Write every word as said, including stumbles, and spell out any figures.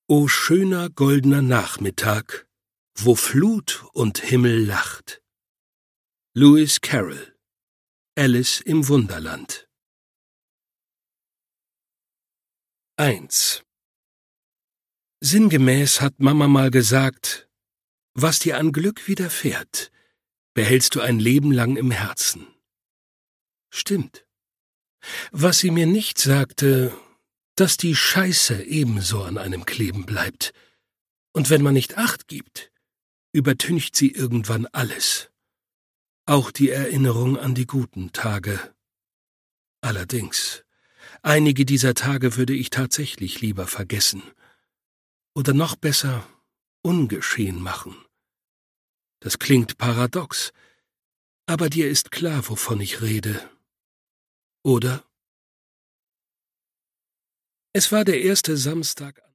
O schöner goldener Nachmittag, wo Flut und Himmel lacht. Lewis Carroll, Alice im Wunderland. eins. Sinngemäß hat Mama mal gesagt, was dir an Glück widerfährt, behältst du ein Leben lang im Herzen. Stimmt. Was sie mir nicht sagte, dass die Scheiße ebenso an einem kleben bleibt. Und wenn man nicht Acht gibt, übertüncht sie irgendwann alles. Auch die Erinnerung an die guten Tage. Allerdings, einige dieser Tage würde ich tatsächlich lieber vergessen. Oder noch besser, ungeschehen machen. Das klingt paradox, aber dir ist klar, wovon ich rede. Oder? Es war der erste Samstag